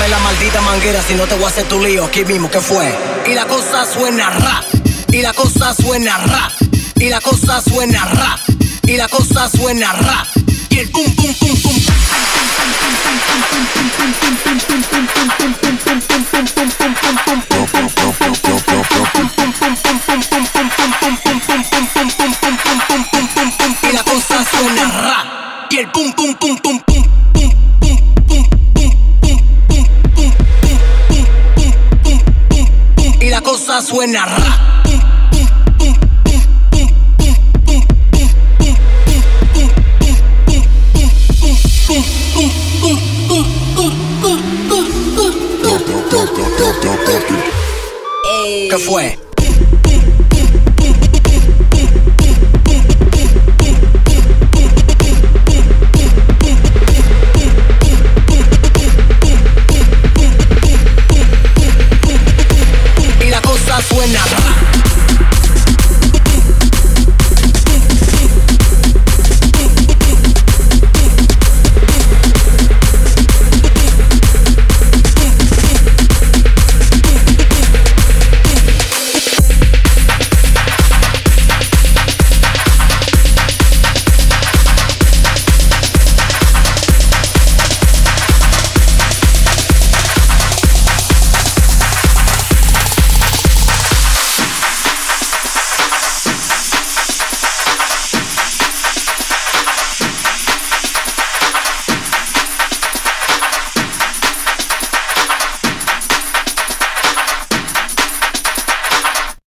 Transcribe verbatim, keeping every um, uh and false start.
Dame la maldita manguera, si no te voy a hacer tu lío aquí mismo, ¿qué fue? Y la cosa suena ra, y la cosa suena ra, y la cosa suena ra, y la cosa suena ra, y el pum pum pum pum. Y la cosa suena ra, y el pum pum pum pum pum. Y la cosa suena ra. ¿Qué fue?